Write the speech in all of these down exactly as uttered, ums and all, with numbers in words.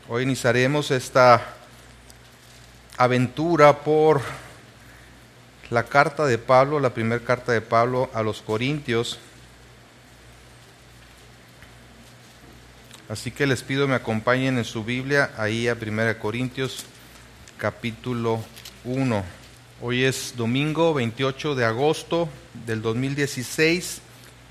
Hoy iniciaremos esta aventura por la carta de Pablo, la primera carta de Pablo a los Corintios. Así que les pido me acompañen en su Biblia ahí a primera Corintios capítulo uno. Hoy es domingo veintiocho de agosto del dos mil dieciséis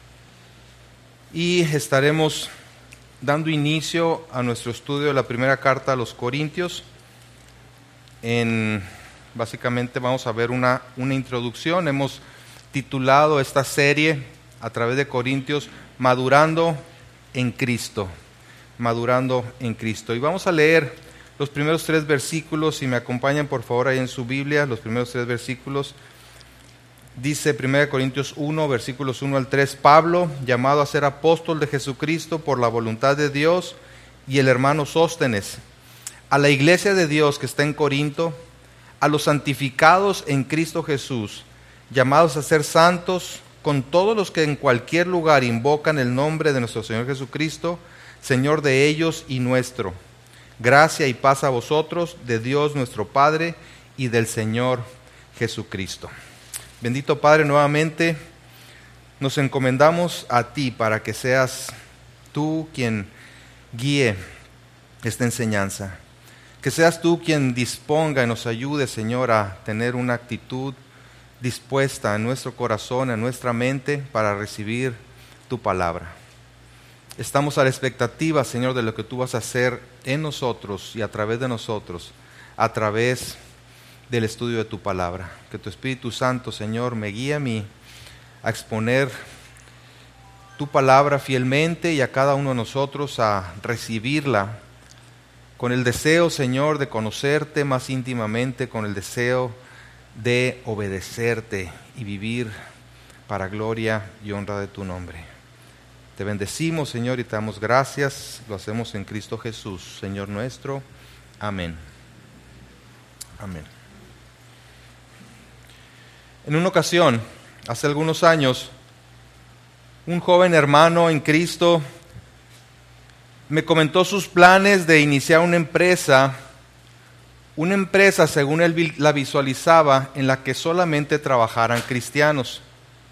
y estaremos dando inicio a nuestro estudio de la primera carta a los Corintios. En, básicamente vamos a ver una, una introducción. Hemos titulado esta serie a través de Corintios, Madurando en Cristo. Madurando en Cristo. Y vamos a leer los primeros tres versículos. Si me acompañan por favor ahí en su Biblia, los primeros tres versículos. Dice primera Corintios uno, versículos uno al tres, Pablo, llamado a ser apóstol de Jesucristo por la voluntad de Dios, y el hermano Sóstenes, a la iglesia de Dios que está en Corinto, a los santificados en Cristo Jesús, llamados a ser santos, con todos los que en cualquier lugar invocan el nombre de nuestro Señor Jesucristo, Señor de ellos y nuestro. Gracia y paz a vosotros, de Dios nuestro Padre y del Señor Jesucristo. Bendito Padre, nuevamente nos encomendamos a ti para que seas tú quien guíe esta enseñanza. Que seas tú quien disponga y nos ayude, Señor, a tener una actitud dispuesta en nuestro corazón, en nuestra mente, para recibir tu palabra. Estamos a la expectativa, Señor, de lo que tú vas a hacer en nosotros y a través de nosotros, a través del estudio de tu palabra. Que tu Espíritu Santo, Señor, me guíe a mí a exponer tu palabra fielmente y a cada uno de nosotros a recibirla con el deseo, Señor, de conocerte más íntimamente, con el deseo de obedecerte y vivir para gloria y honra de tu nombre. Te bendecimos, Señor, y te damos gracias. Lo hacemos en Cristo Jesús, Señor nuestro. Amén. Amén. En una ocasión, hace algunos años, un joven hermano en Cristo me comentó sus planes de iniciar una empresa, una empresa según él la visualizaba, en la que solamente trabajaran cristianos.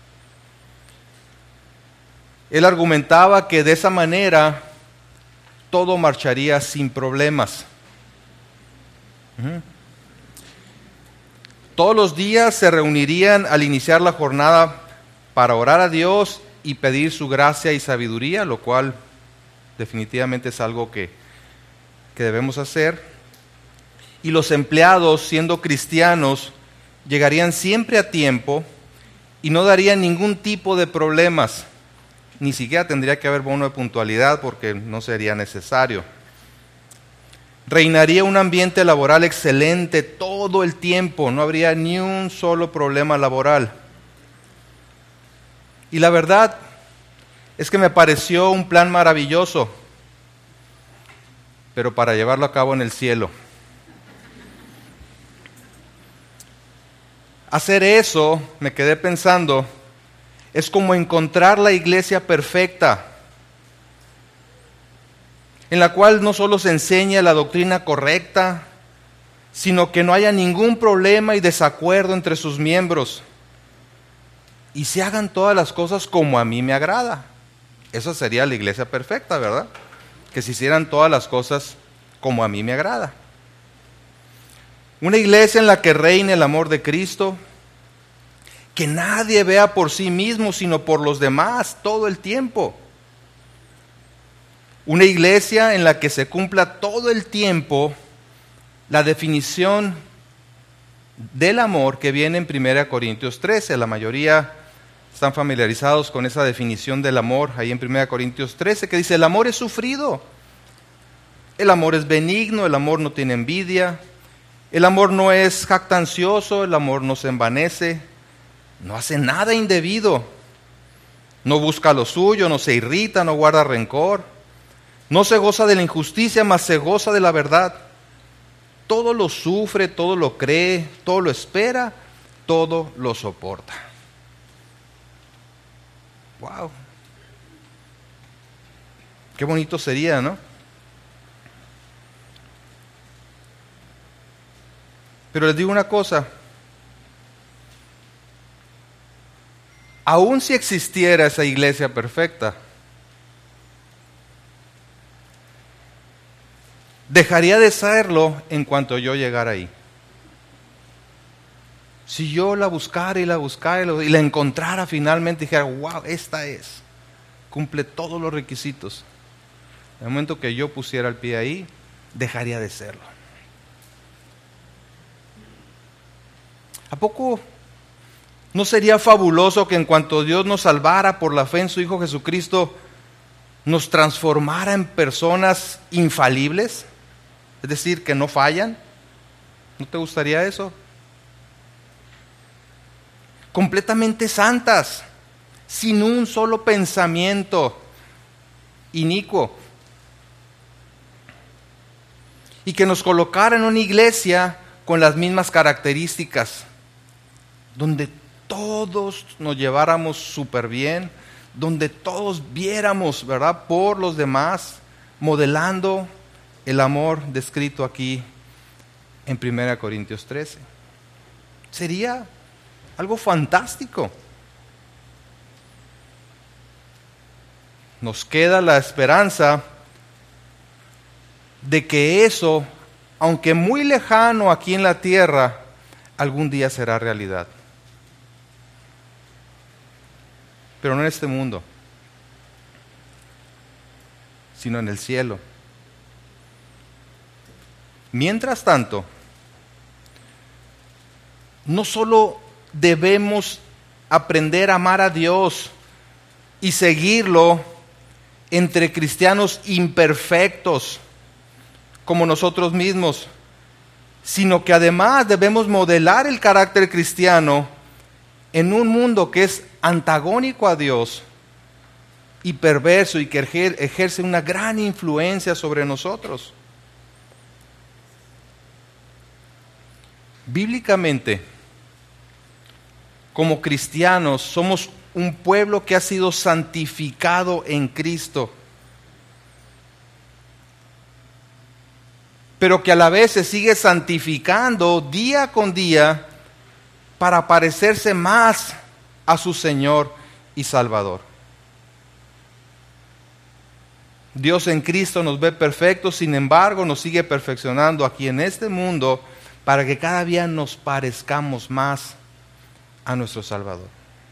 Él argumentaba que de esa manera todo marcharía sin problemas. Uh-huh. Todos los días se reunirían al iniciar la jornada para orar a Dios y pedir su gracia y sabiduría, lo cual definitivamente es algo que, que debemos hacer. Y los empleados, siendo cristianos, llegarían siempre a tiempo y no darían ningún tipo de problemas. Ni siquiera tendría que haber bono de puntualidad porque no sería necesario. Reinaría un ambiente laboral excelente todo el tiempo, no habría ni un solo problema laboral. Y la verdad es que me pareció un plan maravilloso, pero para llevarlo a cabo en el cielo. Hacer eso, me quedé pensando, es como encontrar la iglesia perfecta, en la cual no solo se enseña la doctrina correcta, sino que no haya ningún problema y desacuerdo entre sus miembros, y se hagan todas las cosas como a mí me agrada. Esa sería la iglesia perfecta, ¿verdad? Que se hicieran todas las cosas como a mí me agrada. Una iglesia en la que reine el amor de Cristo, que nadie vea por sí mismo, sino por los demás todo el tiempo. Una iglesia en la que se cumpla todo el tiempo la definición del amor que viene en primera Corintios trece. La mayoría están familiarizados con esa definición del amor ahí en primera Corintios trece, que dice: el amor es sufrido, el amor es benigno, el amor no tiene envidia, el amor no es jactancioso, el amor no se envanece, no hace nada indebido, no busca lo suyo, no se irrita, no guarda rencor, no se goza de la injusticia, mas se goza de la verdad. Todo lo sufre, todo lo cree, todo lo espera, todo lo soporta. Wow. Qué bonito sería, ¿no? Pero les digo una cosa, aun si existiera esa iglesia perfecta, dejaría de serlo en cuanto yo llegara ahí. Si yo la buscara y la buscara y la encontrara finalmente y dijera, wow, esta es, cumple todos los requisitos. En el momento que yo pusiera el pie ahí, dejaría de serlo. ¿A poco no sería fabuloso que en cuanto Dios nos salvara por la fe en su Hijo Jesucristo, nos transformara en personas infalibles? Es decir, que no fallan. ¿No te gustaría eso? Completamente santas, sin un solo pensamiento inicuo. Y que nos colocara en una iglesia con las mismas características, donde todos nos lleváramos súper bien, donde todos viéramos, ¿verdad?, por los demás, modelando el amor descrito aquí en primera Corintios trece. Sería algo fantástico. Nos queda la esperanza de que eso, aunque muy lejano aquí en la tierra, algún día será realidad. Pero no en este mundo, sino en el cielo. Mientras tanto, no solo debemos aprender a amar a Dios y seguirlo entre cristianos imperfectos como nosotros mismos, sino que además debemos modelar el carácter cristiano en un mundo que es antagónico a Dios y perverso y que ejerce una gran influencia sobre nosotros. Bíblicamente, como cristianos, somos un pueblo que ha sido santificado en Cristo, pero que a la vez se sigue santificando día con día para parecerse más a su Señor y Salvador. Dios en Cristo nos ve perfectos, sin embargo nos sigue perfeccionando aquí en este mundo para que cada día nos parezcamos más a nuestro Salvador.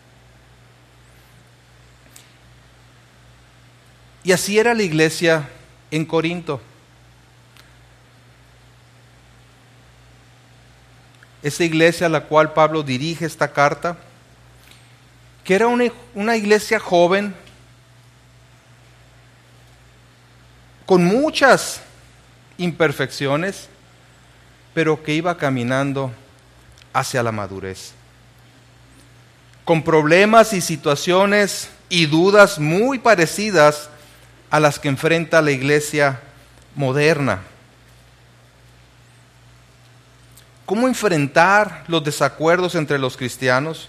Y así era la iglesia en Corinto. Esa iglesia a la cual Pablo dirige esta carta, que era una, una iglesia joven, con muchas imperfecciones, pero que iba caminando hacia la madurez, con problemas y situaciones y dudas muy parecidas a las que enfrenta la iglesia moderna. ¿Cómo enfrentar los desacuerdos entre los cristianos?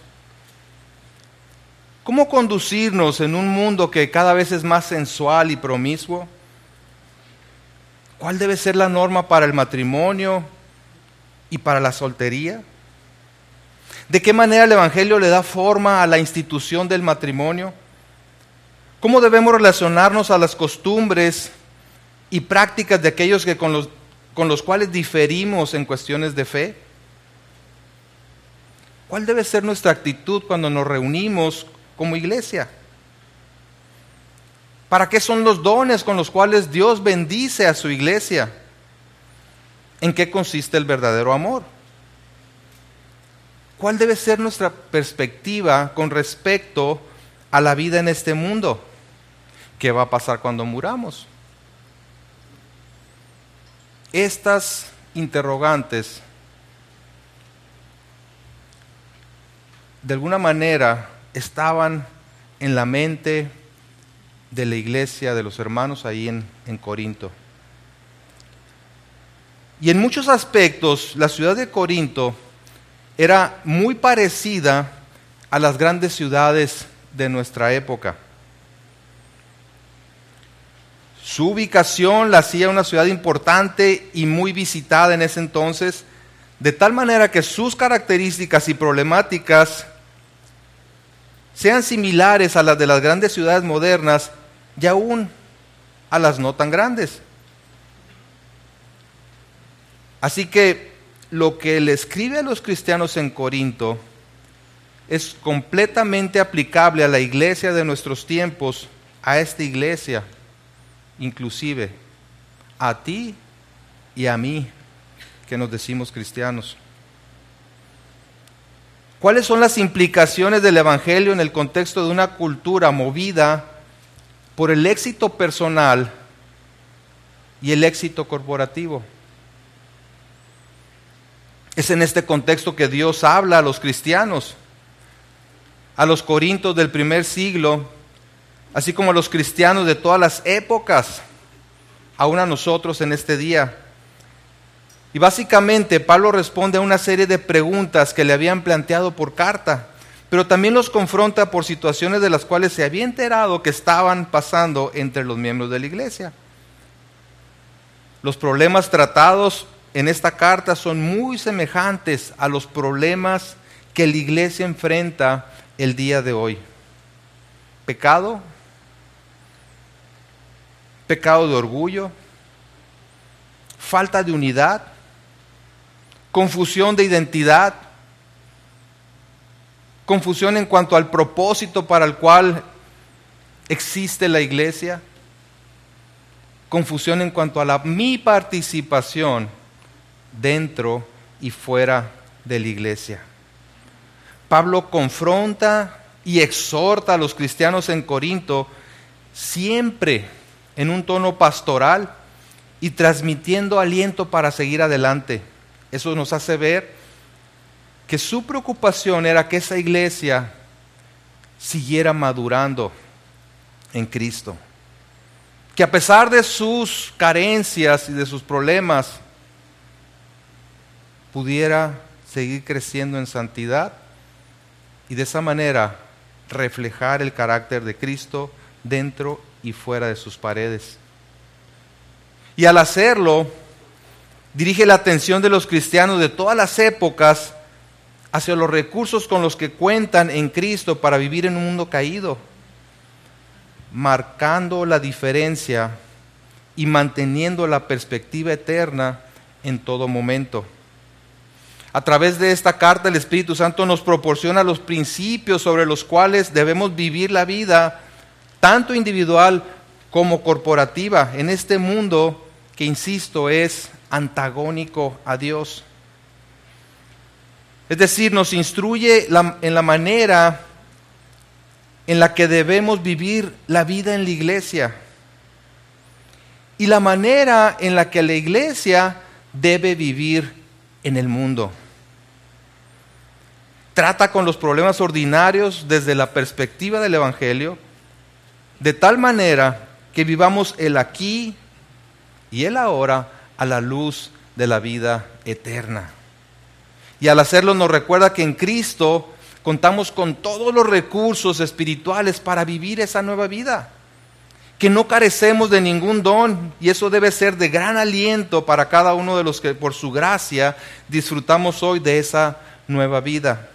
¿Cómo conducirnos en un mundo que cada vez es más sensual y promiscuo? ¿Cuál debe ser la norma para el matrimonio y para la soltería? ¿De qué manera el Evangelio le da forma a la institución del matrimonio? ¿Cómo debemos relacionarnos a las costumbres y prácticas de aquellos que con los, con los cuales diferimos en cuestiones de fe? ¿Cuál debe ser nuestra actitud cuando nos reunimos como iglesia? ¿Para qué son los dones con los cuales Dios bendice a su iglesia? ¿En qué consiste el verdadero amor? ¿Cuál debe ser nuestra perspectiva con respecto a la vida en este mundo? ¿Qué va a pasar cuando muramos? Estas interrogantes, de alguna manera, estaban en la mente de la iglesia, de los hermanos ahí en, en Corinto. Y en muchos aspectos, la ciudad de Corinto era muy parecida a las grandes ciudades de nuestra época. Su ubicación la hacía una ciudad importante y muy visitada en ese entonces, de tal manera que sus características y problemáticas sean similares a las de las grandes ciudades modernas y aún a las no tan grandes. Así que lo que le escribe a los cristianos en Corinto es completamente aplicable a la iglesia de nuestros tiempos, a esta iglesia, inclusive a ti y a mí, que nos decimos cristianos. ¿Cuáles son las implicaciones del Evangelio en el contexto de una cultura movida por el éxito personal y el éxito corporativo? Es en este contexto que Dios habla a los cristianos, a los corintios del primer siglo, así como a los cristianos de todas las épocas, aún a nosotros en este día. Y básicamente Pablo responde a una serie de preguntas que le habían planteado por carta, pero también los confronta por situaciones de las cuales se había enterado que estaban pasando entre los miembros de la iglesia. Los problemas tratados en esta carta son muy semejantes a los problemas que la iglesia enfrenta el día de hoy. Pecado, pecado de orgullo, falta de unidad, confusión de identidad, confusión en cuanto al propósito para el cual existe la iglesia, confusión en cuanto a la mi participación dentro y fuera de la iglesia. Pablo confronta y exhorta a los cristianos en Corinto siempre en un tono pastoral y transmitiendo aliento para seguir adelante. Eso nos hace ver que su preocupación era que esa iglesia siguiera madurando en Cristo. Que a pesar de sus carencias y de sus problemas, pudiera seguir creciendo en santidad y de esa manera reflejar el carácter de Cristo dentro y fuera de sus paredes. Y al hacerlo, dirige la atención de los cristianos de todas las épocas hacia los recursos con los que cuentan en Cristo para vivir en un mundo caído, marcando la diferencia y manteniendo la perspectiva eterna en todo momento. A través de esta carta el Espíritu Santo nos proporciona los principios sobre los cuales debemos vivir la vida, tanto individual como corporativa, en este mundo que, insisto, es antagónico a Dios. Es decir, nos instruye la, en la manera en la que debemos vivir la vida en la iglesia y la manera en la que la iglesia debe vivir en el mundo. Trata con los problemas ordinarios desde la perspectiva del Evangelio, de tal manera que vivamos el aquí y el ahora a la luz de la vida eterna. Y al hacerlo nos recuerda que en Cristo contamos con todos los recursos espirituales para vivir esa nueva vida, que no carecemos de ningún don, y eso debe ser de gran aliento para cada uno de los que por su gracia disfrutamos hoy de esa nueva vida.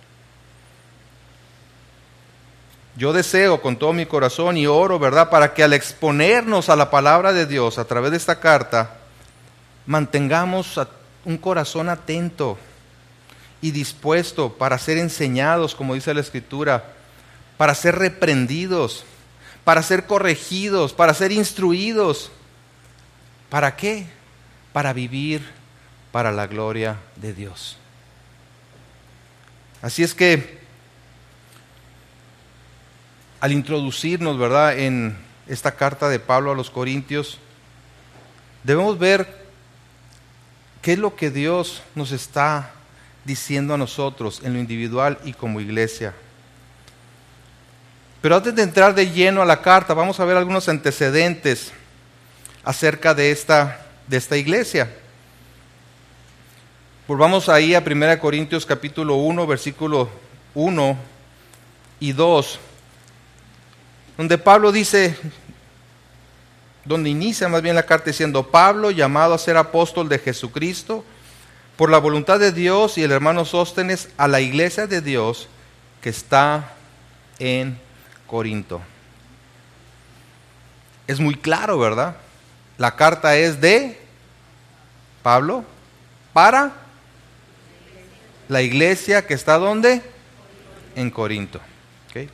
Yo deseo con todo mi corazón y oro, ¿verdad?, para que al exponernos a la palabra de Dios a través de esta carta, mantengamos un corazón atento y dispuesto para ser enseñados, como dice la Escritura, para ser reprendidos, para ser corregidos, para ser instruidos. ¿Para qué? Para vivir para la gloria de Dios. Así es que, al introducirnos, ¿verdad?, en esta carta de Pablo a los Corintios, debemos ver qué es lo que Dios nos está diciendo a nosotros en lo individual y como iglesia. Pero antes de entrar de lleno a la carta, vamos a ver algunos antecedentes acerca de esta, de esta iglesia. Volvamos ahí a primera Corintios capítulo uno, versículo uno y dos, donde Pablo dice, donde inicia más bien la carta diciendo: Pablo, llamado a ser apóstol de Jesucristo, por la voluntad de Dios y el hermano Sóstenes, a la iglesia de Dios que está en Corinto. Es muy claro, ¿verdad? La carta es de Pablo para la iglesia que está ¿dónde? En Corinto. ¿Okay?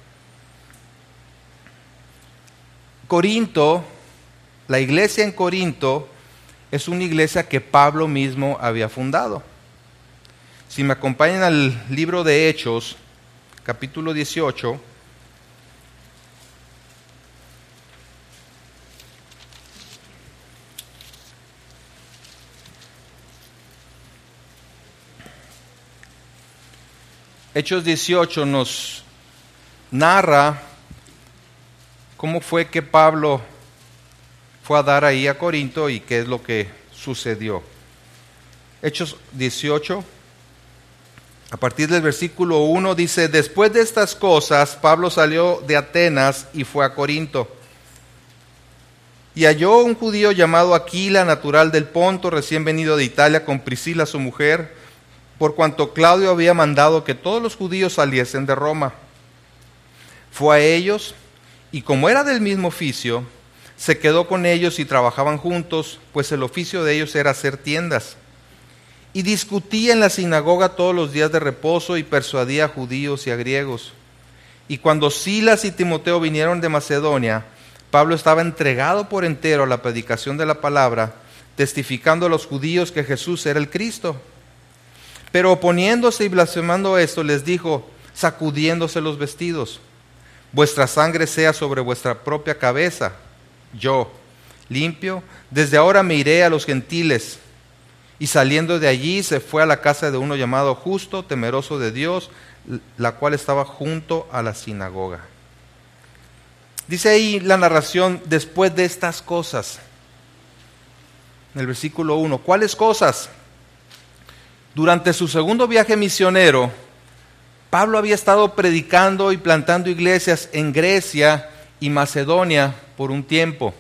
Corinto, la iglesia en Corinto es una iglesia que Pablo mismo había fundado. Si me acompañan al libro de Hechos, capítulo dieciocho, Hechos dieciocho nos narra cómo fue que Pablo fue a dar ahí a Corinto y qué es lo que sucedió. Hechos dieciocho, a partir del versículo uno dice: después de estas cosas, Pablo salió de Atenas y fue a Corinto. Y halló un judío llamado Aquila, natural del Ponto, recién venido de Italia, con Priscila su mujer, por cuanto Claudio había mandado que todos los judíos saliesen de Roma. Fue a ellos, y como era del mismo oficio, se quedó con ellos y trabajaban juntos, pues el oficio de ellos era hacer tiendas. Y discutía en la sinagoga todos los días de reposo y persuadía a judíos y a griegos. Y cuando Silas y Timoteo vinieron de Macedonia, Pablo estaba entregado por entero a la predicación de la palabra, testificando a los judíos que Jesús era el Cristo. Pero oponiéndose y blasfemando esto, les dijo, sacudiéndose los vestidos: vuestra sangre sea sobre vuestra propia cabeza. Yo, limpio, desde ahora me iré a los gentiles. Y saliendo de allí se fue a la casa de uno llamado Justo, temeroso de Dios, la cual estaba junto a la sinagoga. Dice ahí la narración, después de estas cosas. En el versículo uno, ¿cuáles cosas? Durante su segundo viaje misionero, Pablo había estado predicando y plantando iglesias en Grecia y Macedonia por un tiempo.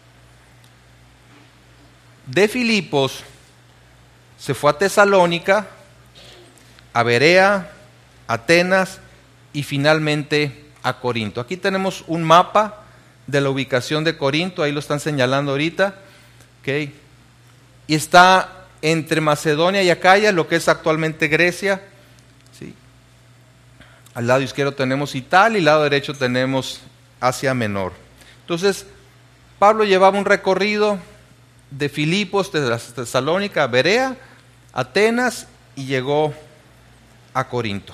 De Filipos se fue a Tesalónica, a Berea, Atenas y finalmente a Corinto. Aquí tenemos un mapa de la ubicación de Corinto, ahí lo están señalando ahorita, ¿okay? Y está entre Macedonia y Acaya, lo que es actualmente Grecia, ¿sí? Al lado izquierdo tenemos Italia y al lado derecho tenemos Asia Menor. Entonces, Pablo llevaba un recorrido de Filipos, de Tesalónica, Berea, Atenas y llegó a Corinto.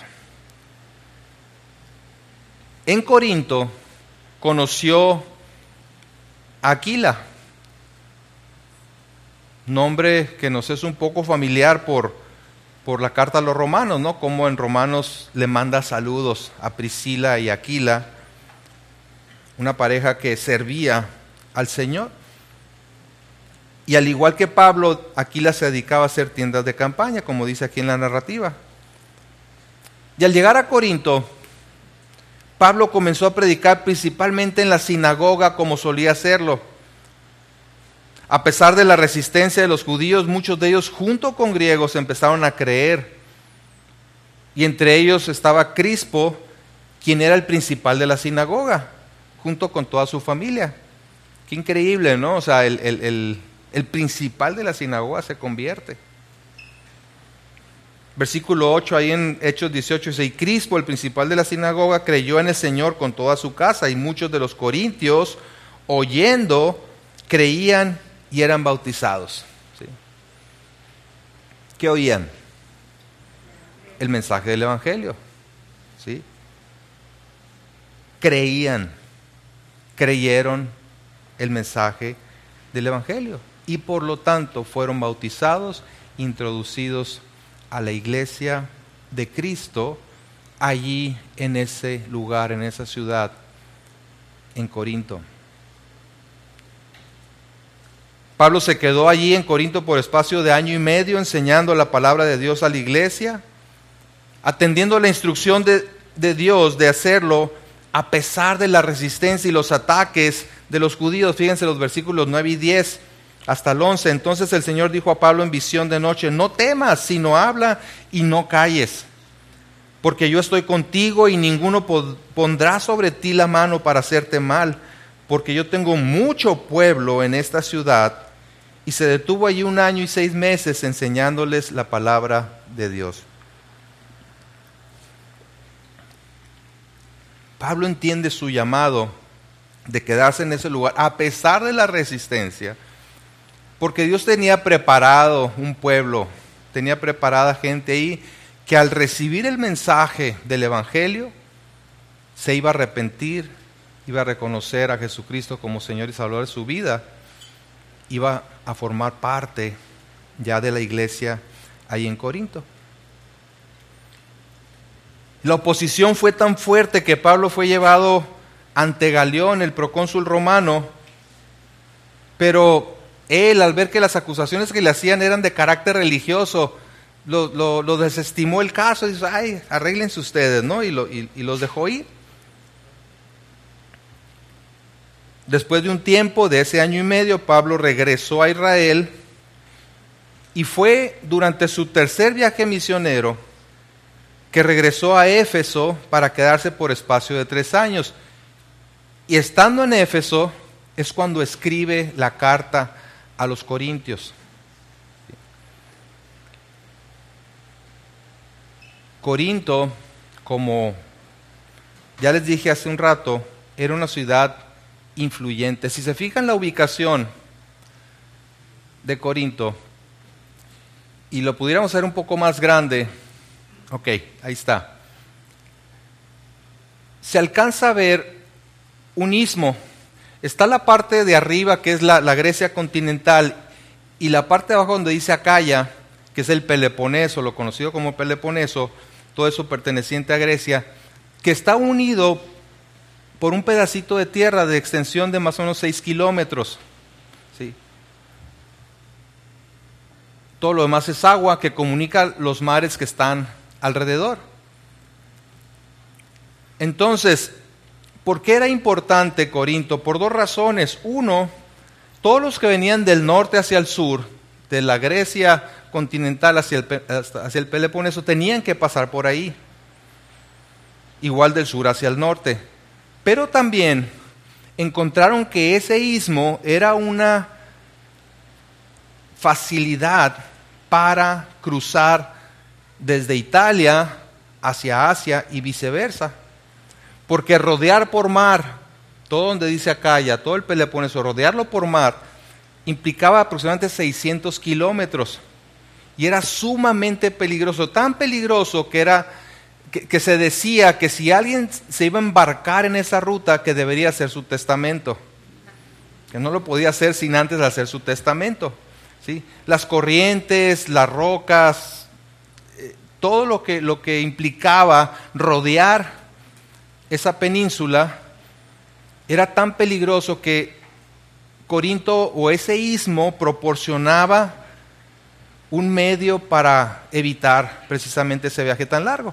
En Corinto conoció a Aquila, nombre que nos es un poco familiar por, por la carta a los romanos, ¿no? Como en Romanos le manda saludos a Priscila y Aquila, una pareja que servía al Señor. Y al igual que Pablo, Aquila se dedicaba a hacer tiendas de campaña, como dice aquí en la narrativa. Y al llegar a Corinto, Pablo comenzó a predicar principalmente en la sinagoga, como solía hacerlo. A pesar de la resistencia de los judíos, muchos de ellos, junto con griegos, empezaron a creer. Y entre ellos estaba Crispo, quien era el principal de la sinagoga, junto con toda su familia. Qué increíble, ¿no? O sea, el, el, el, el principal de la sinagoga se convierte. Versículo ocho, ahí en Hechos dieciocho, dice: y Crispo, el principal de la sinagoga, creyó en el Señor con toda su casa, y muchos de los corintios, oyendo, creían y eran bautizados. ¿Sí? ¿Qué oían? El mensaje del Evangelio. ¿Sí? Creían, creyeron el mensaje del Evangelio y por lo tanto fueron bautizados, introducidos a la iglesia de Cristo allí en ese lugar, en esa ciudad, en Corinto. Pablo se quedó allí en Corinto por espacio de año y medio enseñando la palabra de Dios a la iglesia, atendiendo la instrucción de, de Dios de hacerlo a pesar de la resistencia y los ataques de los judíos. Fíjense los versículos nueve y diez. hasta el once. Entonces el Señor dijo a Pablo en visión de noche: no temas, sino habla y no calles, porque yo estoy contigo y ninguno pondrá sobre ti la mano para hacerte mal, porque yo tengo mucho pueblo en esta ciudad. Y se detuvo allí un año y seis meses enseñándoles la palabra de Dios. Pablo entiende su llamado de quedarse en ese lugar a pesar de la resistencia, porque Dios tenía preparado un pueblo, tenía preparada gente ahí que al recibir el mensaje del Evangelio se iba a arrepentir, iba a reconocer a Jesucristo como Señor y Salvador de su vida, iba a formar parte ya de la iglesia ahí en Corinto. La oposición fue tan fuerte que Pablo fue llevado ante Galión, el procónsul romano, pero él, al ver que las acusaciones que le hacían eran de carácter religioso, lo, lo, lo desestimó el caso y dijo: ay, arréglense ustedes, ¿no? Y, lo, y, y los dejó ir. Después de un tiempo, de ese año y medio, Pablo regresó a Israel y fue durante su tercer viaje misionero que regresó a Éfeso para quedarse por espacio de tres años. Y estando en Éfeso es cuando escribe la carta a los Corintios. Corinto, como ya les dije hace un rato, era una ciudad influyente. Si se fijan la ubicación de Corinto y lo pudiéramos hacer un poco más grande, ok, ahí está. Se alcanza a ver un istmo. Está la parte de arriba, que es la, la Grecia continental, y la parte de abajo donde dice Acaya, que es el Peloponeso, lo conocido como Peloponeso, todo eso perteneciente a Grecia, que está unido por un pedacito de tierra de extensión de más o menos seis kilómetros. ¿Sí? Todo lo demás es agua que comunica los mares que están alrededor. Entonces, ¿por qué era importante Corinto? Por dos razones. Uno, todos los que venían del norte hacia el sur, de la Grecia continental hacia el, hacia el Peloponeso, tenían que pasar por ahí. Igual del sur hacia el norte. Pero también encontraron que ese istmo era una facilidad para cruzar desde Italia hacia Asia y viceversa. Porque rodear por mar, todo donde dice Acaya, todo el Peloponeso, rodearlo por mar, implicaba aproximadamente seiscientos kilómetros. Y era sumamente peligroso, tan peligroso que era... Que, que se decía que si alguien se iba a embarcar en esa ruta, que debería hacer su testamento, que no lo podía hacer sin antes hacer su testamento, ¿sí? Las corrientes, las rocas, eh, todo lo que, lo que implicaba rodear esa península era tan peligroso que Corinto o ese istmo proporcionaba un medio para evitar precisamente ese viaje tan largo.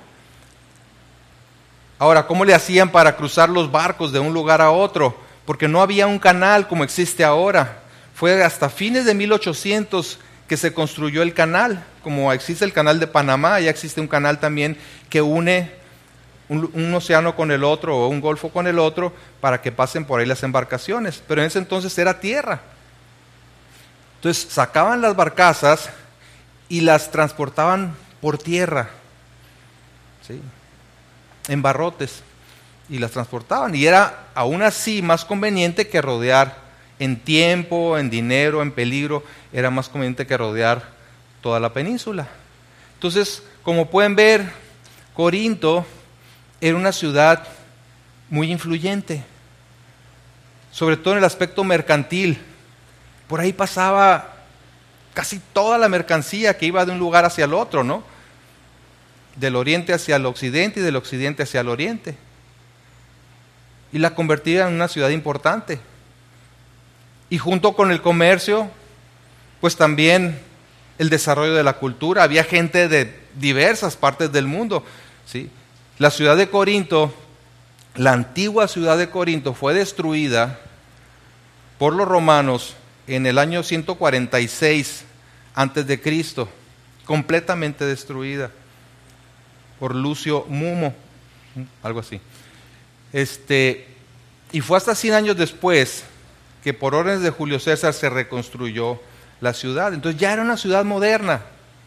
Ahora, ¿cómo le hacían para cruzar los barcos de un lugar a otro? Porque no había un canal como existe ahora. Fue hasta fines de mil ochocientos que se construyó el canal. Como existe el canal de Panamá, ya existe un canal también que une un, un océano con el otro o un golfo con el otro para que pasen por ahí las embarcaciones. Pero en ese entonces era tierra. Entonces sacaban las barcazas y las transportaban por tierra, ¿sí? En barrotes, y las transportaban, y era aún así más conveniente que rodear en tiempo, en dinero, en peligro, era más conveniente que rodear toda la península. Entonces, como pueden ver, Corinto era una ciudad muy influyente, sobre todo en el aspecto mercantil. Por ahí pasaba casi toda la mercancía que iba de un lugar hacia el otro, ¿no? Del oriente hacia el occidente y del occidente hacia el oriente. Y la convertía en una ciudad importante. Y junto con el comercio, pues también el desarrollo de la cultura. Había gente de diversas partes del mundo, ¿sí? La ciudad de Corinto, la antigua ciudad de Corinto, fue destruida por los romanos en el año ciento cuarenta y seis antes de Cristo, completamente destruida por Lucio Mumo, algo así. Este, y fue hasta cien años después que por órdenes de Julio César se reconstruyó la ciudad. Entonces ya era una ciudad moderna.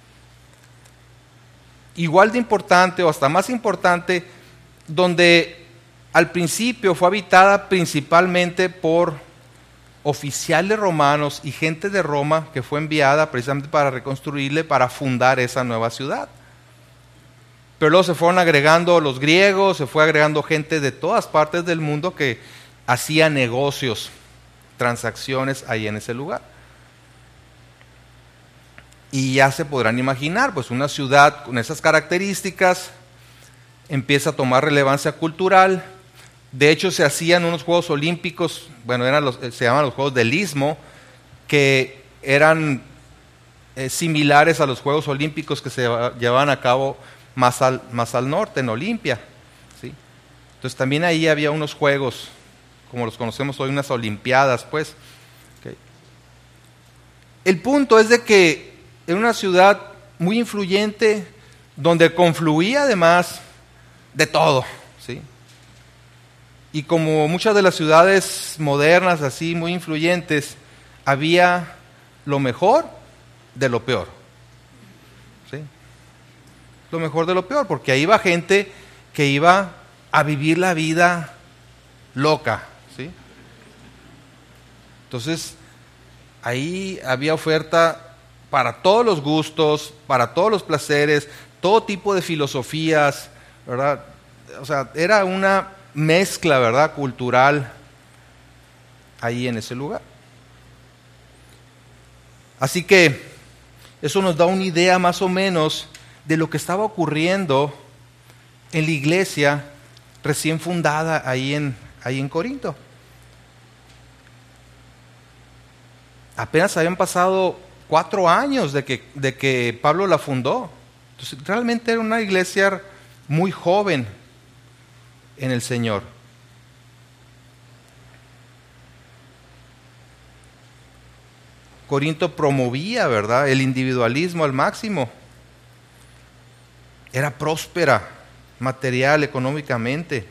Igual de importante o hasta más importante, donde al principio fue habitada principalmente por oficiales romanos y gente de Roma que fue enviada precisamente para reconstruirle, para fundar esa nueva ciudad. Pero luego se fueron agregando los griegos, se fue agregando gente de todas partes del mundo que hacía negocios, transacciones ahí en ese lugar. Y ya se podrán imaginar, pues una ciudad con esas características empieza a tomar relevancia cultural. De hecho, se hacían unos Juegos Olímpicos, bueno, eran los, se llaman los Juegos del Istmo, que eran eh, similares a los Juegos Olímpicos que se llevaban a cabo más al, más al norte, en Olimpia, ¿sí? Entonces también ahí había unos juegos, como los conocemos hoy, unas olimpiadas, pues. Okay. El punto es de que era una ciudad muy influyente, donde confluía además de todo, ¿sí? Y como muchas de las ciudades modernas, así muy influyentes, había lo mejor de lo peor, ¿sí? Lo mejor de lo peor, porque ahí iba gente que iba a vivir la vida loca, ¿sí? Entonces, ahí había oferta para todos los gustos, para todos los placeres, todo tipo de filosofías, ¿verdad? O sea, era una mezcla, ¿verdad?, cultural ahí en ese lugar. Así que eso nos da una idea más o menos de lo que estaba ocurriendo en la iglesia recién fundada ahí en, ahí en Corinto. Apenas habían pasado cuatro años de que, de que Pablo la fundó. Entonces, realmente era una iglesia muy joven en el Señor. Corinto promovía, ¿verdad?, el individualismo al máximo. Era próspera, material, económicamente.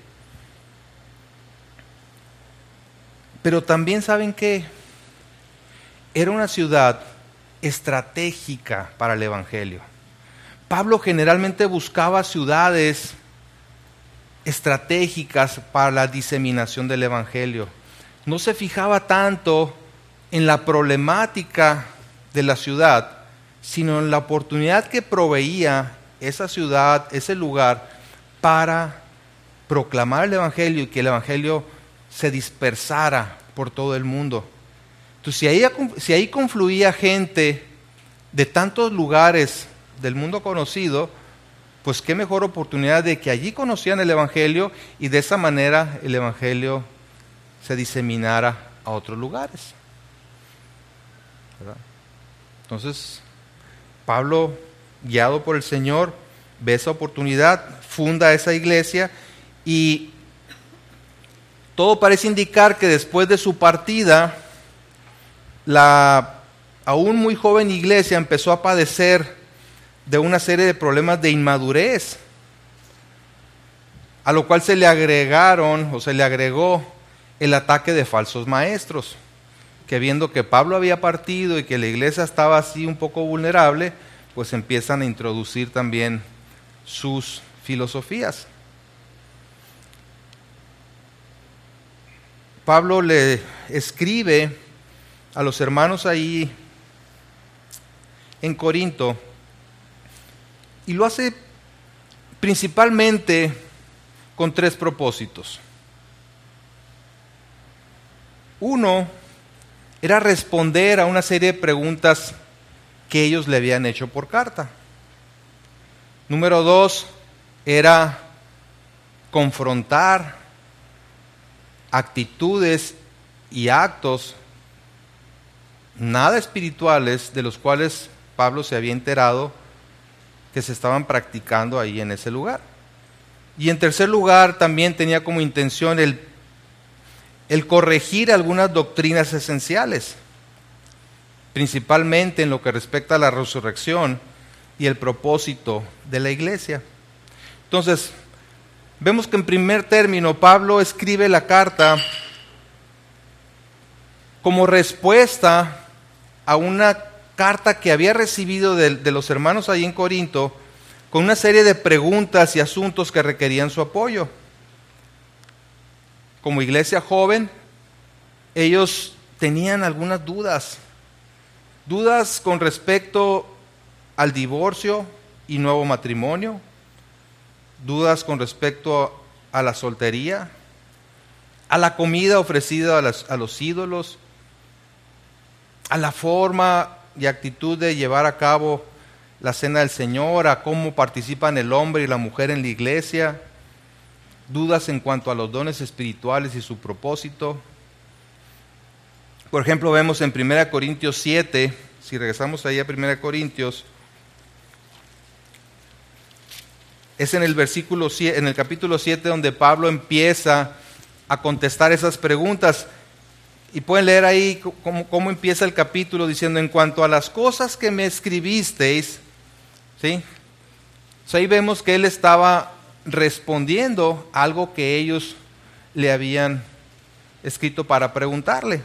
Pero también, ¿saben qué? Era una ciudad estratégica para el Evangelio. Pablo generalmente buscaba ciudades estratégicas para la diseminación del Evangelio. No se fijaba tanto en la problemática de la ciudad, sino en la oportunidad que proveía esa ciudad, ese lugar, para proclamar el Evangelio y que el Evangelio se dispersara por todo el mundo. Entonces, si ahí, si ahí confluía gente de tantos lugares del mundo conocido, pues qué mejor oportunidad de que allí conocían el Evangelio y de esa manera el Evangelio se diseminara a otros lugares, ¿verdad? Entonces, Pablo, guiado por el Señor, ve esa oportunidad, funda esa iglesia y todo parece indicar que después de su partida, la aún muy joven iglesia empezó a padecer de una serie de problemas de inmadurez, a lo cual se le agregaron o se le agregó el ataque de falsos maestros, que viendo que Pablo había partido y que la iglesia estaba así un poco vulnerable, pues empiezan a introducir también sus filosofías. Pablo le escribe a los hermanos ahí en Corinto y lo hace principalmente con tres propósitos. Uno era responder a una serie de preguntas que ellos le habían hecho por carta. Número dos era confrontar actitudes y actos nada espirituales de los cuales Pablo se había enterado que se estaban practicando ahí en ese lugar. Y en tercer lugar también tenía como intención el, el corregir algunas doctrinas esenciales principalmente en lo que respecta a la resurrección y el propósito de la iglesia. Entonces, vemos que en primer término Pablo escribe la carta como respuesta a una carta que había recibido de, de los hermanos allí en Corinto, con una serie de preguntas y asuntos que requerían su apoyo. Como iglesia joven, ellos tenían algunas dudas, dudas con respecto al divorcio y nuevo matrimonio, dudas con respecto a la soltería, a la comida ofrecida a, las, a los ídolos, a la forma y actitud de llevar a cabo la cena del Señor, a cómo participan el hombre y la mujer en la iglesia, dudas en cuanto a los dones espirituales y su propósito. Por ejemplo, vemos en primera Corintios siete, si regresamos ahí a primera Corintios, es en el versículo siete, en el capítulo siete donde Pablo empieza a contestar esas preguntas. Y pueden leer ahí cómo, cómo empieza el capítulo diciendo: en cuanto a las cosas que me escribisteis, ¿sí? O sea, ahí vemos que él estaba respondiendo algo que ellos le habían escrito para preguntarle.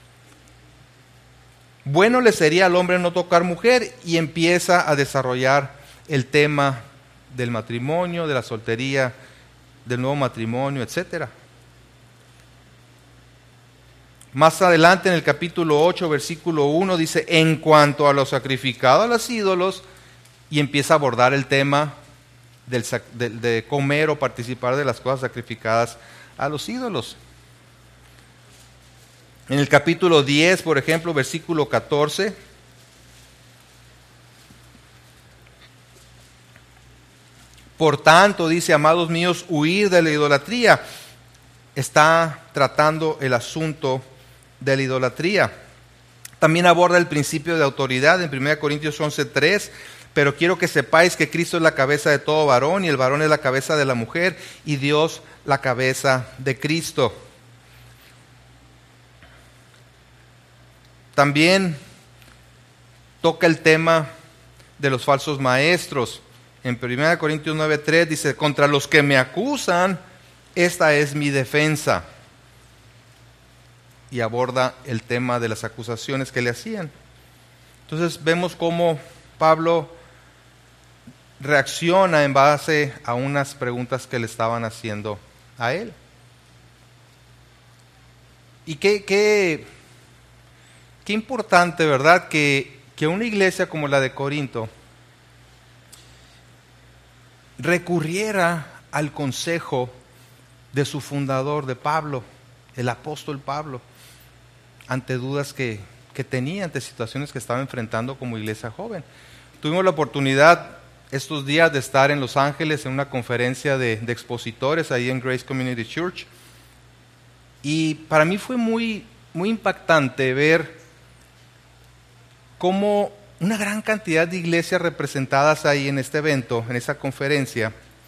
Bueno le sería al hombre no tocar mujer, y empieza a desarrollar el tema del matrimonio, de la soltería, del nuevo matrimonio, etcétera. Más adelante en el capítulo ocho, versículo uno, dice: en cuanto a lo sacrificado a los ídolos, y empieza a abordar el tema del, de, de comer o participar de las cosas sacrificadas a los ídolos. En el capítulo diez, por ejemplo, versículo catorce, por tanto, dice: amados míos, huir de la idolatría. Está tratando el asunto de la idolatría. También aborda el principio de autoridad en primera Corintios once tres, pero quiero que sepáis que Cristo es la cabeza de todo varón, y el varón es la cabeza de la mujer, y Dios la cabeza de Cristo. También toca el tema de los falsos maestros. En primera Corintios nueve tres dice: contra los que me acusan, esta es mi defensa. Y aborda el tema de las acusaciones que le hacían. Entonces vemos cómo Pablo reacciona en base a unas preguntas que le estaban haciendo a él. Y qué, qué, qué importante, ¿verdad? Que, que una iglesia como la de Corinto recurriera al consejo de su fundador, de Pablo, el apóstol Pablo, ante dudas que, que tenía, ante situaciones que estaba enfrentando como iglesia joven. Tuvimos la oportunidad estos días de estar en Los Ángeles en una conferencia de, de expositores ahí en Grace Community Church, y para mí fue muy, muy impactante ver cómo una gran cantidad de iglesias representadas ahí en este evento, en esa conferencia,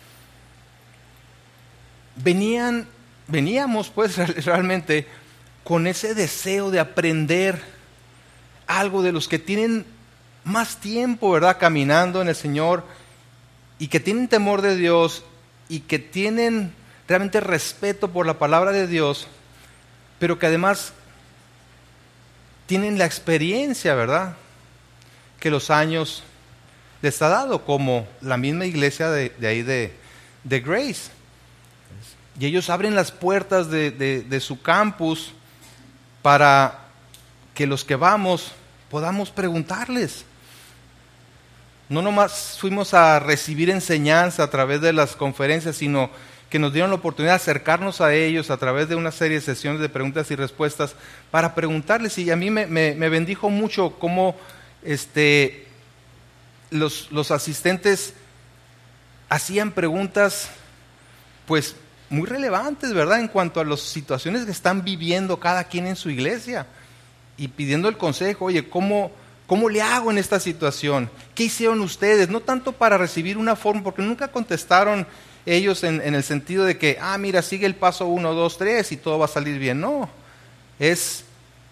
venían, veníamos pues realmente con ese deseo de aprender algo de los que tienen más tiempo, ¿verdad?, caminando en el Señor, y que tienen temor de Dios, y que tienen realmente respeto por la palabra de Dios, pero que además tienen la experiencia, ¿verdad?, que los años les ha dado, como la misma iglesia de, de ahí de, de Grace. Y ellos abren las puertas de, de, de su campus para que los que vamos podamos preguntarles. No nomás fuimos a recibir enseñanza a través de las conferencias, sino que nos dieron la oportunidad de acercarnos a ellos a través de una serie de sesiones de preguntas y respuestas para preguntarles. Y a mí me, me, me bendijo mucho cómo este, los, los asistentes hacían preguntas pues muy relevantes, ¿verdad?, en cuanto a las situaciones que están viviendo cada quien en su iglesia, y pidiendo el consejo: oye, ¿cómo, cómo le hago en esta situación? ¿Qué hicieron ustedes? No tanto para recibir una forma, porque nunca contestaron ellos en, en el sentido de que, ah, mira, sigue el paso uno, dos, tres y todo va a salir bien. No, es,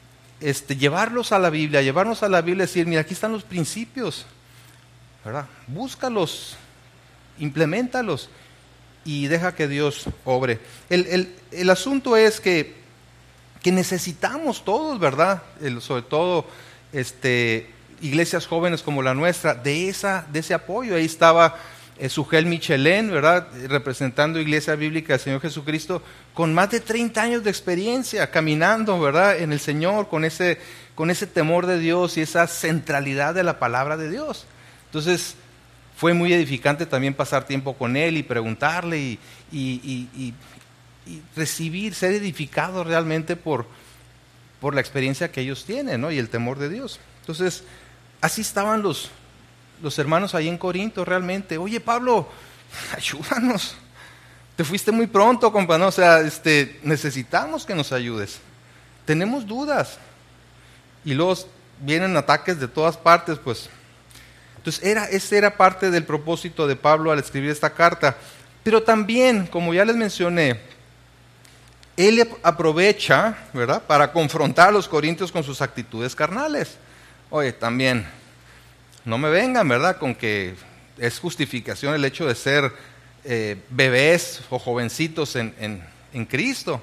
este, llevarlos a la Biblia, llevarnos a la Biblia y decir, mira, aquí están los principios, ¿verdad? Búscalos, impleméntalos y deja que Dios obre. El, el, el asunto es que, que necesitamos todos, ¿verdad? El, sobre todo este, iglesias jóvenes como la nuestra, de, esa, de ese apoyo. Ahí estaba eh, Sugel Michelén, ¿verdad? Representando Iglesia Bíblica del Señor Jesucristo, con más de treinta años de experiencia, caminando, ¿verdad? En el Señor, con ese, con ese temor de Dios y esa centralidad de la palabra de Dios. Entonces, fue muy edificante también pasar tiempo con él y preguntarle y, y, y, y, y recibir, ser edificado realmente por, por la experiencia que ellos tienen, ¿no? Y el temor de Dios. Entonces, así estaban los, los hermanos ahí en Corinto realmente. Oye, Pablo, ayúdanos. Te fuiste muy pronto, compa, ¿no? O sea, este, necesitamos que nos ayudes. Tenemos dudas. Y luego vienen ataques de todas partes, pues. Entonces, era, ese era parte del propósito de Pablo al escribir esta carta. Pero también, como ya les mencioné, él aprovecha, ¿verdad?, para confrontar a los corintios con sus actitudes carnales. Oye, también, no me vengan, ¿verdad?, con que es justificación el hecho de ser eh, bebés o jovencitos en, en, en Cristo.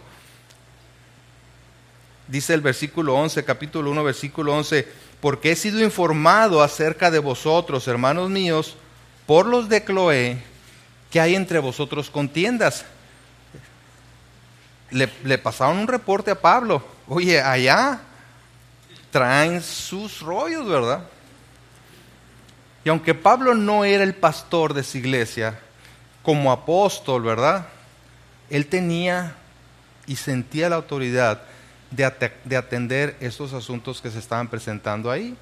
Dice el versículo once, capítulo uno, versículo once, porque he sido informado acerca de vosotros, hermanos míos, por los de Cloé, que hay entre vosotros contiendas. Le, le pasaron un reporte a Pablo. Oye, allá traen sus rollos, ¿verdad? Y aunque Pablo no era el pastor de esa iglesia, como apóstol, ¿verdad?, él tenía y sentía la autoridad de, at- de atender estos asuntos que se estaban presentando ahí.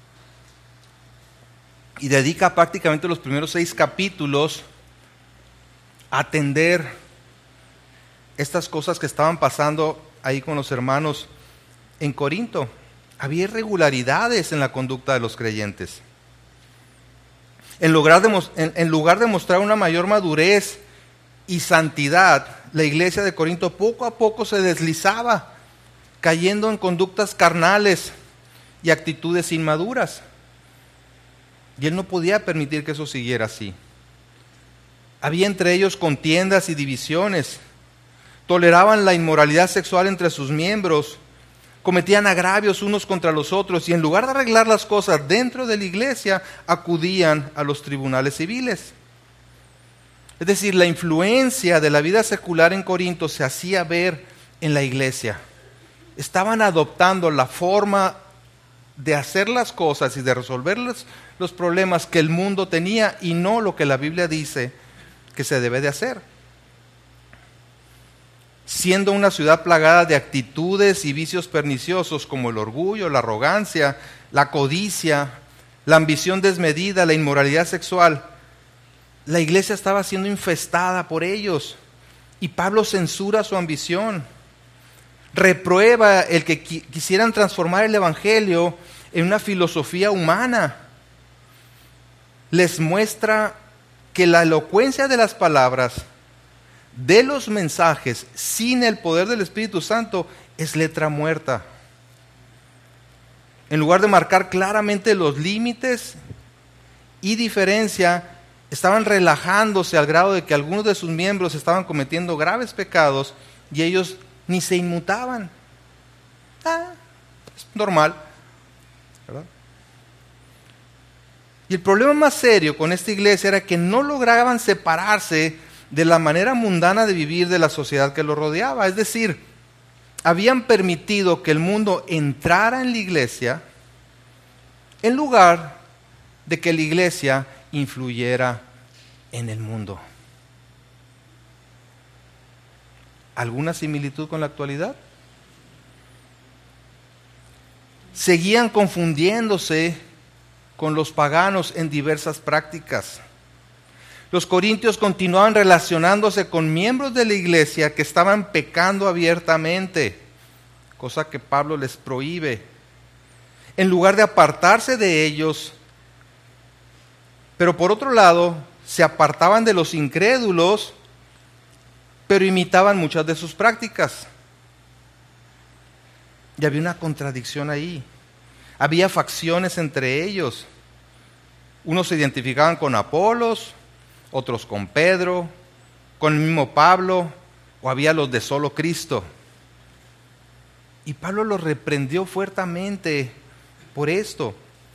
Y dedica prácticamente los primeros seis capítulos a atender estas cosas que estaban pasando ahí con los hermanos en Corinto. Había irregularidades en la conducta de los creyentes. En lugar de, en, en lugar de mostrar una mayor madurez y santidad, la iglesia de Corinto poco a poco se deslizaba, cayendo en conductas carnales y actitudes inmaduras. Y él no podía permitir que eso siguiera así. Había entre ellos contiendas y divisiones. Toleraban la inmoralidad sexual entre sus miembros. Cometían agravios unos contra los otros y en lugar de arreglar las cosas dentro de la iglesia, acudían a los tribunales civiles. Es decir, la influencia de la vida secular en Corinto se hacía ver en la iglesia. Estaban adoptando la forma de hacer las cosas y de resolver los, los problemas que el mundo tenía y no lo que la Biblia dice que se debe de hacer. Siendo una ciudad plagada de actitudes y vicios perniciosos como el orgullo, la arrogancia, la codicia, la ambición desmedida, la inmoralidad sexual, la iglesia estaba siendo infestada por ellos y Pablo censura su ambición. Reprueba el que qui- quisieran transformar el evangelio en una filosofía humana. Les muestra que la elocuencia de las palabras, de los mensajes, sin el poder del Espíritu Santo, es letra muerta. En lugar de marcar claramente los límites y diferencia, estaban relajándose al grado de que algunos de sus miembros estaban cometiendo graves pecados y ellos ni se inmutaban. Ah, es normal, ¿verdad? Y el problema más serio con esta iglesia era que no lograban separarse de la manera mundana de vivir de la sociedad que los rodeaba. Es decir, habían permitido que el mundo entrara en la iglesia en lugar de que la iglesia influyera en el mundo. ¿Alguna similitud con la actualidad? Seguían confundiéndose con los paganos en diversas prácticas. Los corintios continuaban relacionándose con miembros de la iglesia que estaban pecando abiertamente, cosa que Pablo les prohíbe. En lugar de apartarse de ellos, pero por otro lado, se apartaban de los incrédulos, pero imitaban muchas de sus prácticas. Y había una contradicción ahí. Había facciones entre ellos. Unos se identificaban con Apolos, otros con Pedro, con el mismo Pablo, o había los de solo Cristo. Y Pablo los reprendió fuertemente por esto.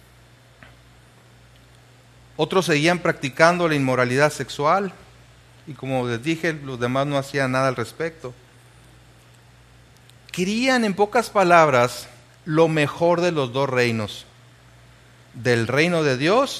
Otros seguían practicando la inmoralidad sexual y, como les dije, los demás no hacían nada al respecto. Querían, en pocas palabras, lo mejor de los dos reinos, del reino de Dios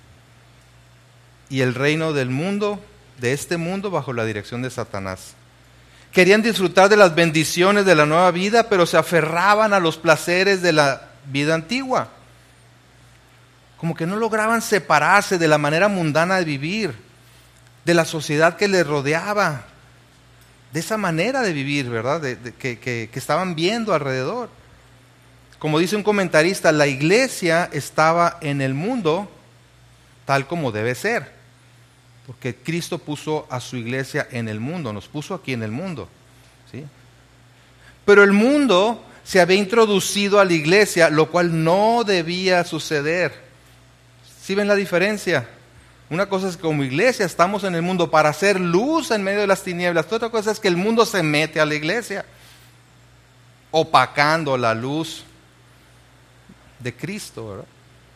y el reino del mundo, de este mundo bajo la dirección de Satanás. Querían disfrutar de las bendiciones de la nueva vida, pero se aferraban a los placeres de la vida antigua. Como que no lograban separarse de la manera mundana de vivir, de la sociedad que les rodeaba, de esa manera de vivir, ¿verdad? De, de, que, que, que estaban viendo alrededor. Como dice un comentarista, la iglesia estaba en el mundo tal como debe ser, porque Cristo puso a su iglesia en el mundo, nos puso aquí en el mundo, ¿sí? Pero el mundo se había introducido a la iglesia, lo cual no debía suceder. ¿Sí ven la diferencia? Una cosa es que como iglesia estamos en el mundo para hacer luz en medio de las tinieblas. Otra cosa es que el mundo se mete a la iglesia, opacando la luz de Cristo, ¿verdad?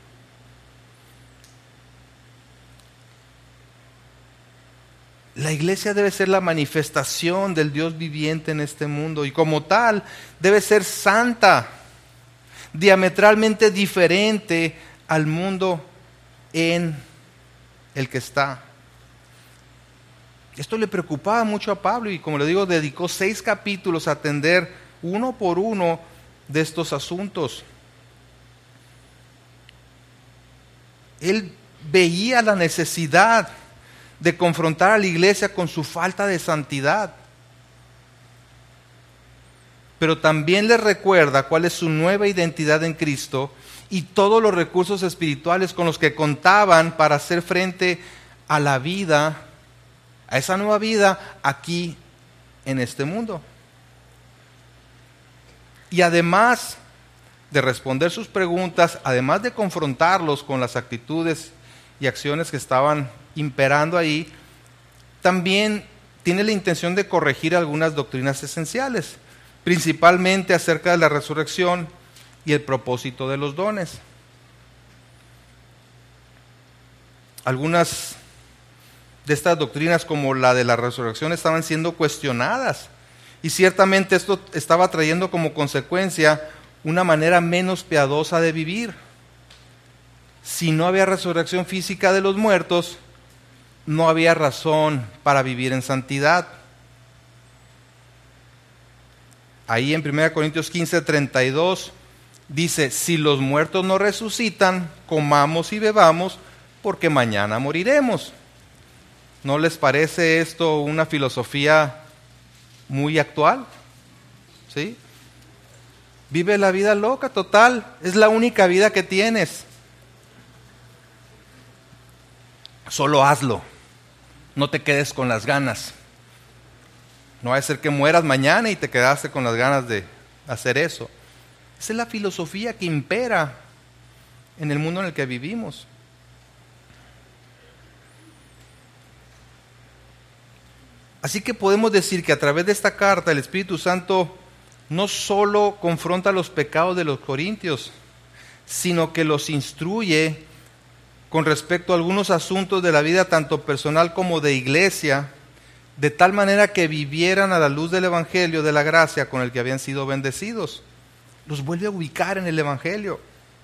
La iglesia debe ser la manifestación del Dios viviente en este mundo y como tal debe ser santa, diametralmente diferente al mundo en el que está. Esto le preocupaba mucho a Pablo y, como le digo, dedicó seis capítulos a atender uno por uno de estos asuntos. Él veía la necesidad de confrontar a la iglesia con su falta de santidad, pero también le recuerda cuál es su nueva identidad en Cristo y todos los recursos espirituales con los que contaban para hacer frente a la vida, a esa nueva vida aquí en este mundo. Y además de responder sus preguntas, además de confrontarlos con las actitudes y acciones que estaban imperando ahí, también tiene la intención de corregir algunas doctrinas esenciales, principalmente acerca de la resurrección y el propósito de los dones. Algunas de estas doctrinas, como la de la resurrección, estaban siendo cuestionadas y ciertamente esto estaba trayendo como consecuencia una manera menos piadosa de vivir. Si no había resurrección física de los muertos, no había razón para vivir en santidad. Ahí en primera Corintios quince, treinta y dos dice: si los muertos no resucitan, comamos y bebamos, porque mañana moriremos. ¿No les parece esto una filosofía muy actual? ¿Sí? Vive la vida loca, total, es la única vida que tienes. Solo hazlo, no te quedes con las ganas. No va a ser que mueras mañana y te quedaste con las ganas de hacer eso. Esa es la filosofía que impera en el mundo en el que vivimos. Así que podemos decir que a través de esta carta el Espíritu Santo no solo confronta los pecados de los corintios, sino que los instruye con respecto a algunos asuntos de la vida tanto personal como de iglesia, de tal manera que vivieran a la luz del Evangelio de la gracia con el que habían sido bendecidos. Los vuelve a ubicar en el Evangelio.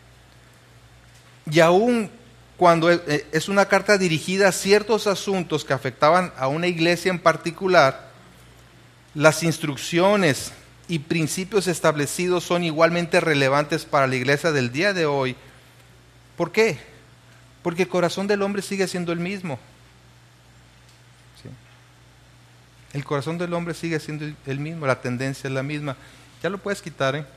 Y aún cuando es una carta dirigida a ciertos asuntos que afectaban a una iglesia en particular, las instrucciones y principios establecidos son igualmente relevantes para la iglesia del día de hoy. ¿Por qué? Porque el corazón del hombre sigue siendo el mismo. ¿Sí? El corazón del hombre sigue siendo el mismo, la tendencia es la misma. Ya lo puedes quitar, ¿eh?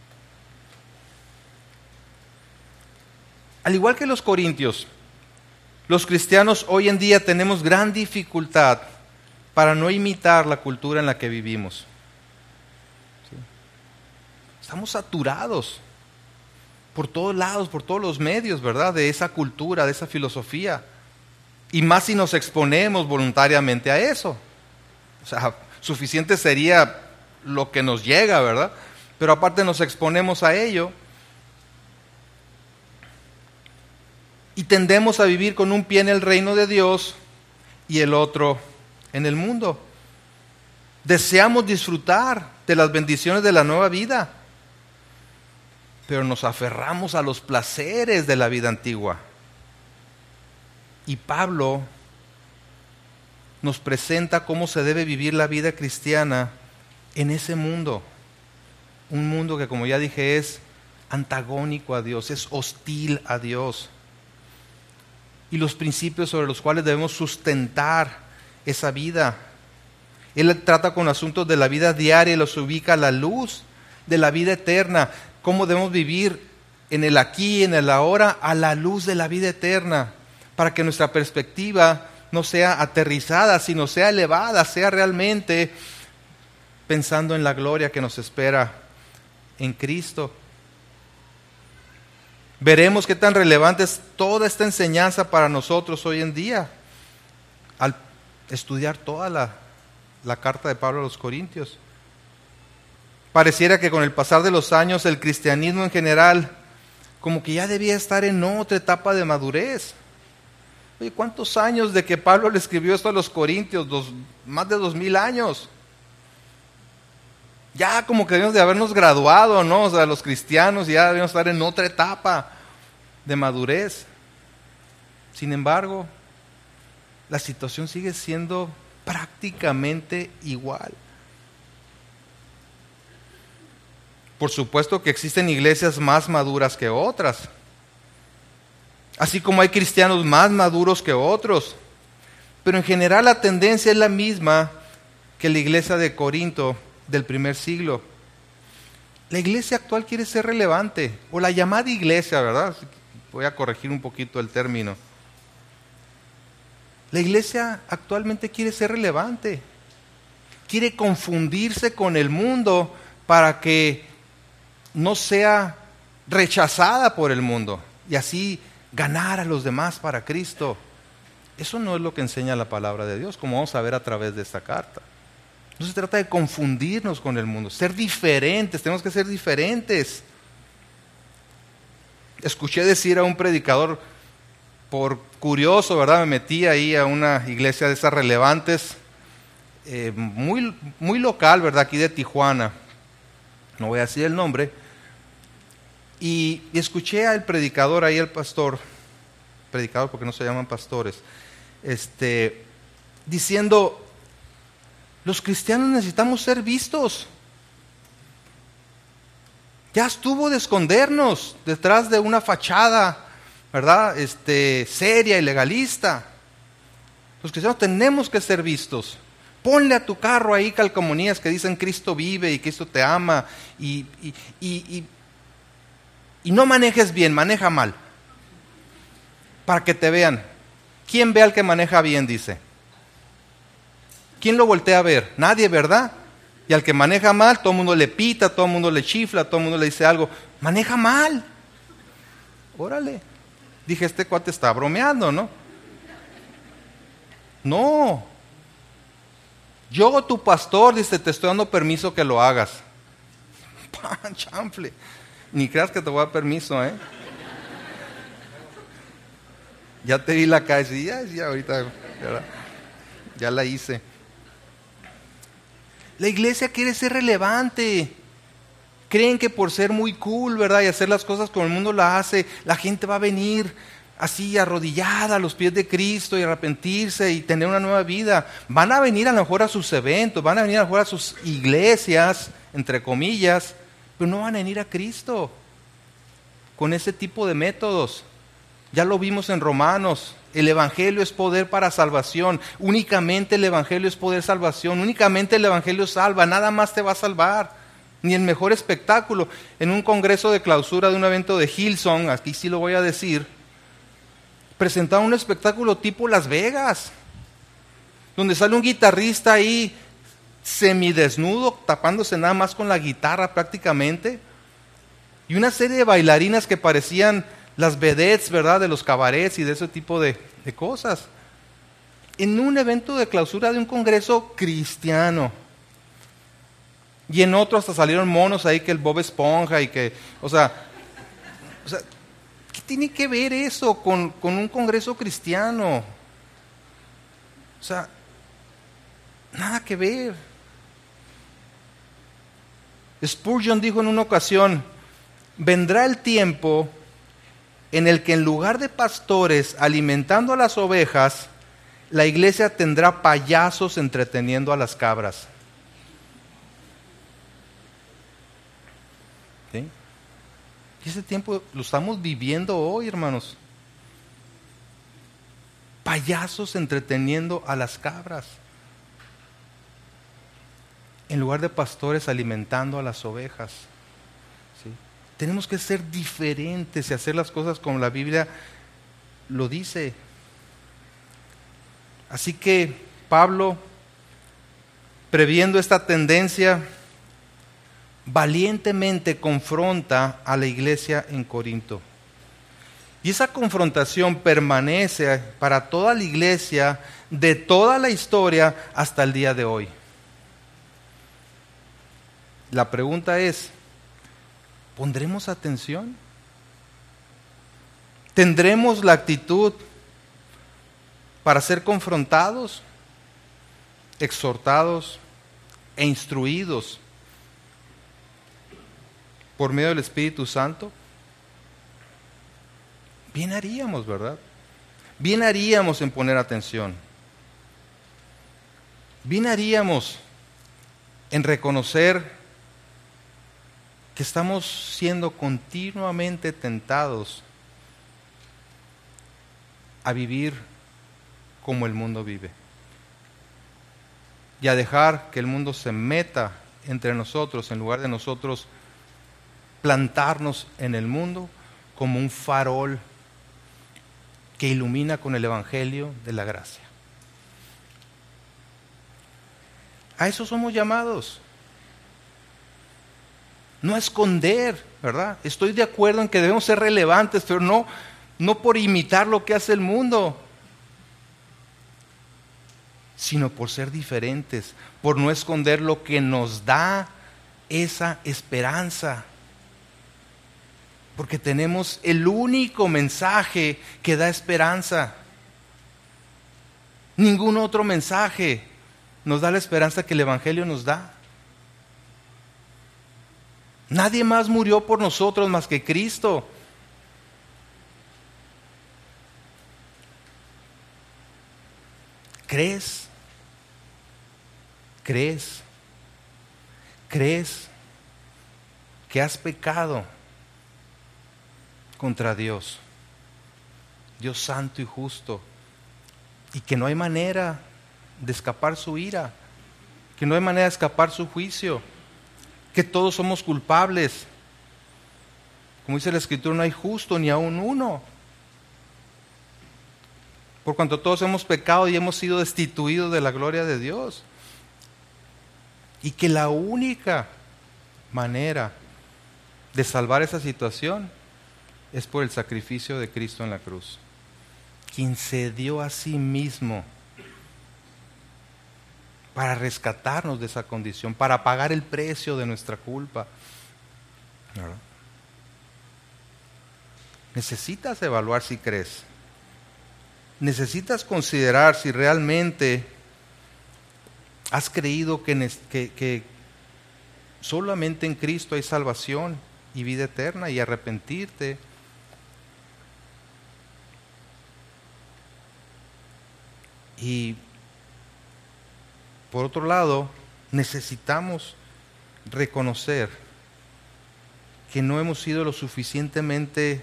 Al igual que los corintios, los cristianos hoy en día tenemos gran dificultad para no imitar la cultura en la que vivimos. ¿Sí? Estamos saturados por todos lados, por todos los medios, ¿verdad? De esa cultura, de esa filosofía. Y más si nos exponemos voluntariamente a eso. O sea, suficiente sería lo que nos llega, ¿verdad? Pero aparte nos exponemos a ello. Y tendemos a vivir con un pie en el reino de Dios y el otro en el mundo. Deseamos disfrutar de las bendiciones de la nueva vida, pero nos aferramos a los placeres de la vida antigua. Y Pablo nos presenta cómo se debe vivir la vida cristiana en ese mundo. Un mundo que, como ya dije, es antagónico a Dios, es hostil a Dios. Y los principios sobre los cuales debemos sustentar esa vida. Él trata con asuntos de la vida diaria y los ubica a la luz de la vida eterna. Cómo debemos vivir en el aquí y en el ahora a la luz de la vida eterna, para que nuestra perspectiva no sea aterrizada, sino sea elevada, sea realmente pensando en la gloria que nos espera en Cristo. Veremos qué tan relevante es toda esta enseñanza para nosotros hoy en día al estudiar toda la, la carta de Pablo a los Corintios. Pareciera que con el pasar de los años el cristianismo en general como que ya debía estar en otra etapa de madurez. Oye, ¿cuántos años de que Pablo le escribió esto a los Corintios? Dos, más de dos mil años. Ya como que debemos de habernos graduado, ¿no? O sea, los cristianos ya debemos estar en otra etapa de madurez. Sin embargo, la situación sigue siendo prácticamente igual. Por supuesto que existen iglesias más maduras que otras, así como hay cristianos más maduros que otros, pero en general la tendencia es la misma que la iglesia de Corinto del primer siglo. La iglesia actual quiere ser relevante, o la llamada iglesia, ¿verdad? Voy a corregir un poquito el término. La iglesia actualmente quiere ser relevante, quiere confundirse con el mundo para que no sea rechazada por el mundo y así ganar a los demás para Cristo. Eso no es lo que enseña la palabra de Dios, como vamos a ver a través de esta carta. No se trata de confundirnos con el mundo, ser diferentes, tenemos que ser diferentes. Escuché decir a un predicador, por curioso, ¿verdad? Me metí ahí a una iglesia de esas relevantes, eh, muy, muy local, ¿verdad? Aquí de Tijuana, no voy a decir el nombre, y, y escuché al predicador ahí, el pastor, predicador porque no se llaman pastores, este, diciendo: los cristianos necesitamos ser vistos. Ya estuvo de escondernos detrás de una fachada, ¿verdad? Este, seria y legalista. Los cristianos tenemos que ser vistos. Ponle a tu carro ahí calcomanías que dicen Cristo vive y Cristo te ama. Y, y, y, y, y no manejes bien, maneja mal. Para que te vean. ¿Quién ve al que maneja bien? Dice. ¿Quién lo voltea a ver? Nadie, ¿verdad? Y al que maneja mal, todo el mundo le pita, todo el mundo le chifla, todo el mundo le dice algo. Maneja mal. Órale. Dije, este cuate está bromeando, ¿no? No. Yo, tu pastor, dice, te estoy dando permiso que lo hagas. ¡Pan, chanfle! Ni creas que te voy a dar permiso, ¿eh? Ya te vi la calle, sí, ya, ya ahorita, ya, ya la hice. La iglesia quiere ser relevante. Creen que por ser muy cool, ¿verdad? Y hacer las cosas como el mundo la hace, la gente va a venir así arrodillada a los pies de Cristo y arrepentirse y tener una nueva vida. Van a venir a lo mejor a sus eventos, van a venir a lo mejor a sus iglesias, entre comillas, pero no van a venir a Cristo con ese tipo de métodos. Ya lo vimos en Romanos. El evangelio es poder para salvación. Únicamente el evangelio es poder salvación. Únicamente el evangelio salva. Nada más te va a salvar. Ni el mejor espectáculo. En un congreso de clausura de un evento de Hillsong, aquí sí lo voy a decir, presentaron un espectáculo tipo Las Vegas, donde sale un guitarrista ahí semidesnudo, tapándose nada más con la guitarra prácticamente, Y una serie de bailarinas que parecían las vedettes, ¿verdad?, de los cabarets y de ese tipo de, de cosas. En un evento de clausura de un congreso cristiano. Y en otro hasta salieron monos ahí que el Bob Esponja y que, o sea, o sea ¿qué tiene que ver eso con, con un congreso cristiano? O sea, nada que ver. Spurgeon dijo en una ocasión, vendrá el tiempo en el que en lugar de pastores alimentando a las ovejas, la iglesia tendrá payasos entreteniendo a las cabras. ¿Sí? Y ese tiempo lo estamos viviendo hoy, hermanos. Payasos entreteniendo a las cabras, en lugar de pastores alimentando a las ovejas. ¿Sí? Tenemos que ser diferentes y hacer las cosas como la Biblia lo dice. Así que Pablo, previendo esta tendencia, valientemente confronta a la iglesia en Corinto. Y esa confrontación permanece para toda la iglesia de toda la historia hasta el día de hoy. La pregunta es, ¿pondremos atención? ¿Tendremos la actitud para ser confrontados, exhortados e instruidos por medio del Espíritu Santo? Bien haríamos, ¿verdad? Bien haríamos en poner atención. Bien haríamos en reconocer que estamos siendo continuamente tentados a vivir como el mundo vive y a dejar que el mundo se meta entre nosotros en lugar de nosotros plantarnos en el mundo como un farol que ilumina con el Evangelio de la gracia. A eso somos llamados. No a esconder, ¿verdad? Estoy de acuerdo en que debemos ser relevantes, pero no, no por imitar lo que hace el mundo, sino por ser diferentes, por no esconder lo que nos da esa esperanza. Porque tenemos el único mensaje que da esperanza. Ningún otro mensaje nos da la esperanza que el Evangelio nos da. Nadie más murió por nosotros más que Cristo. ¿Crees? ¿Crees? ¿Crees que has pecado contra Dios, Dios santo y justo, y que no hay manera de escapar su ira, que no hay manera de escapar su juicio, que todos somos culpables? Como dice la Escritura, no hay justo ni aun uno. Por cuanto todos hemos pecado y hemos sido destituidos de la gloria de Dios. Y que la única manera de salvar esa situación es por el sacrificio de Cristo en la cruz, quien se dio a sí mismo para rescatarnos de esa condición, para pagar el precio de nuestra culpa. ¿Verdad? Necesitas evaluar si crees. Necesitas considerar si realmente has creído que, que, que solamente en Cristo hay salvación y vida eterna, y arrepentirte. Y por otro lado, necesitamos reconocer que no hemos sido lo suficientemente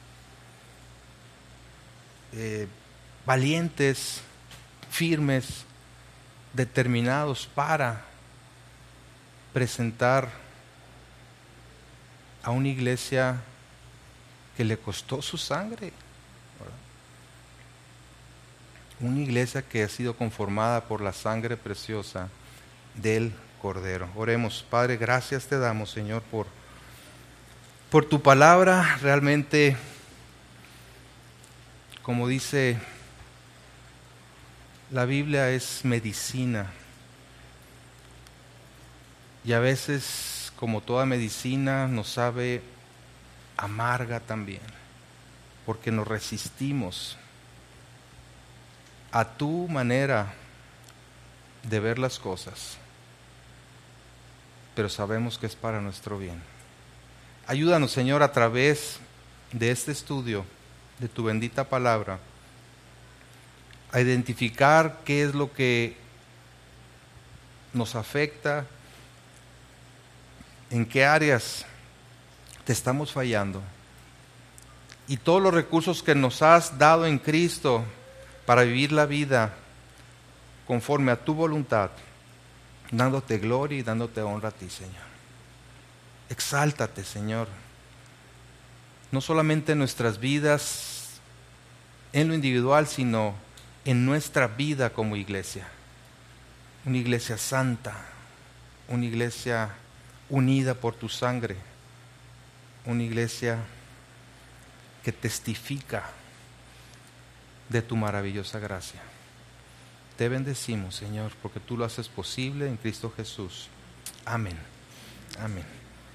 eh, valientes, firmes, determinados para presentar a una iglesia que le costó su sangre, ¿verdad? Una iglesia que ha sido conformada por la sangre preciosa del Cordero. Oremos. Padre, gracias te damos, Señor, por por tu palabra. Realmente, como dice la Biblia, es medicina. Y a veces, como toda medicina, nos sabe amarga también, porque nos resistimos a tu manera de ver las cosas, pero sabemos que es para nuestro bien. Ayúdanos, Señor, a través de este estudio de tu bendita palabra, a identificar qué es lo que nos afecta, en qué áreas te estamos fallando, y todos los recursos que nos has dado en Cristo para vivir la vida conforme a tu voluntad, dándote gloria y dándote honra a ti, Señor. Exáltate, Señor, no solamente en nuestras vidas, en lo individual, sino en nuestra vida como iglesia. Una iglesia santa, una iglesia unida por tu sangre, una iglesia que testifica de tu maravillosa gracia. Te bendecimos, Señor, porque tú lo haces posible en Cristo Jesús. Amén. Amén.